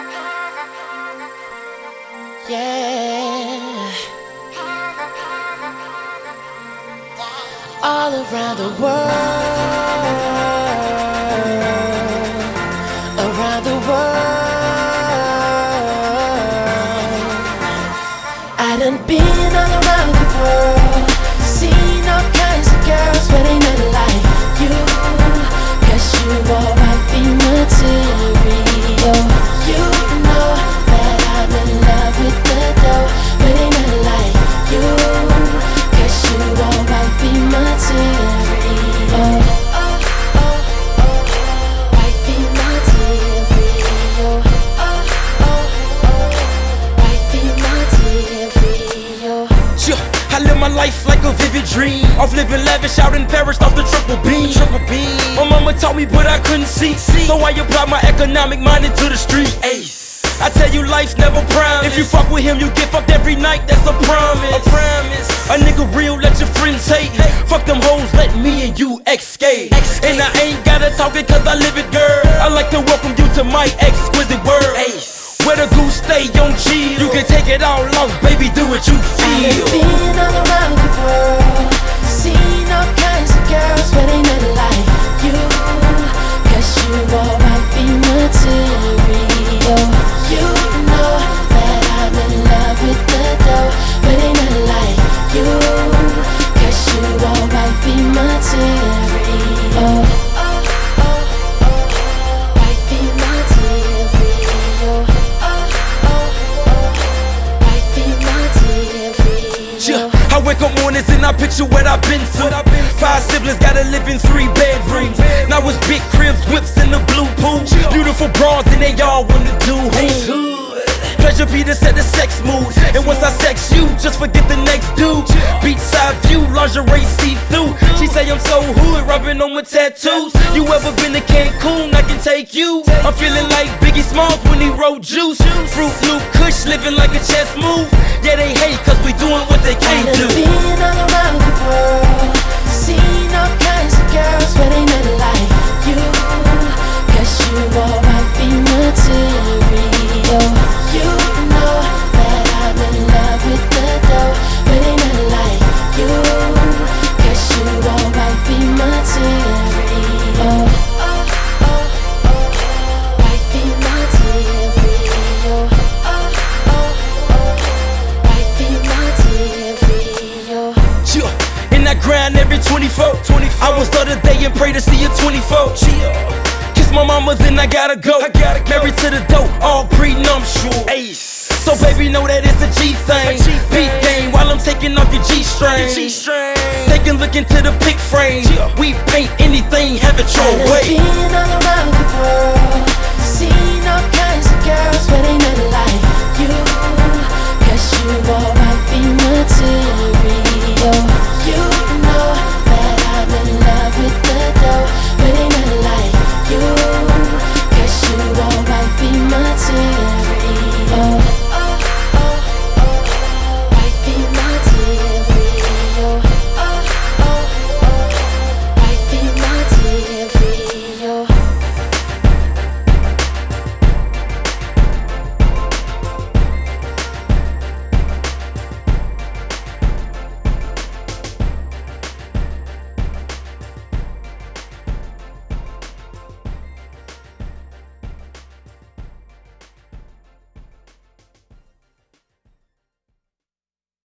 Yeah. All around the world, around the world. I done been all around the world, seen all kinds of girls, but ain't nothing like you. 'Cause you are wifey material. You know that I'm in love with the dough, but ain't nothing like you. 'Cause you are wifey material. Wifey material. Wifey material. I live my life like a vivid dream, of living lavish out in Paris off the triple beam. My mama taught me but I couldn't see, so I applied my economic mind into the street. Ace, I tell you life's never promised. If you fuck with him you get fucked every night, that's a promise. A nigga real, let your friends hate. Fuck them hoes, let me and you escape. And I ain't gotta talk it cause I live it, girl. I like to welcome you to my exquisite world. Ace, where the goose stay on chill. You can take it all off, baby, do what you feel. I've been all around the world, seen all kinds of girls, but ain't nothing like you. 'Cause you are wifey material. You know that I'm in love with the dough, but ain't nothing like you. 'Cause you are wifey material. Wifey material. Wifey material. I wake up mornings and I picture what I've been through. 5 siblings gotta live in 3 bedrooms. Now it's big cribs, whips in the blue pool. Beautiful bras and they all wanna do who. Pleasure be to set the sex mood. And once I sex you, just forget the next dude. Beachside view, lingerie see-through. She say I'm so hood, rubbing on my tattoos. You ever been to Cancun? I can take you. I'm feeling like Biggie Smalls when he wrote Juice. Fruit Loop Kush, living like a chess move. Yeah, they hate cause we doing what they can't do. I've been all around the world, seen all kinds of girls, but ain't nothing like you. 'Cause you are wifey material. You know that I'm in love with the dough, but ain't nothing like you. 'Cause you are wifey material. Wifey material. Wifey material. And I grind every 24. I was the other day and pray to see a 24. Kiss my mama, then I gotta go. Married to the dope, all prenuptial. Ace. So baby, know that it's a G thing. Beat game while I'm taking off your G-string. They can look into the pic frame. We paint anything, have it your way. I've been all around the world,